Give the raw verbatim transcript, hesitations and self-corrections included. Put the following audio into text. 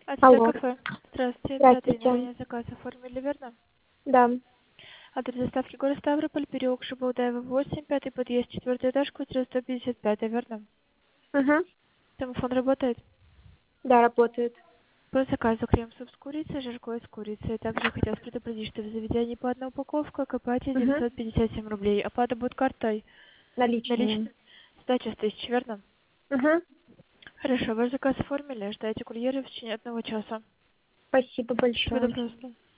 АСТ Алло. кафе. Здравствуйте, Дмитрий, Здравствуйте. ранее заказ оформили, верно? Да. Адрес доставки город Ставрополь, переулок Шабалдаева, восемь, пятый подъезд, четвертый этаж, квартира сто пятьдесят пять, верно? Угу. Телефон работает? Да, работает. По заказу крем-суп с курицей, жаркое с курицей. Также хотелось предупредить, что в заведении по одной упаковке к оплате Угу. девятьсот пятьдесят семь рублей. Оплата будет картой. Наличные. Наличные. Сдача с тысяч, верно? Угу. Хорошо, ваш заказ оформили, ждайте курьера в течение одного часа. Спасибо Всего большое. доброго.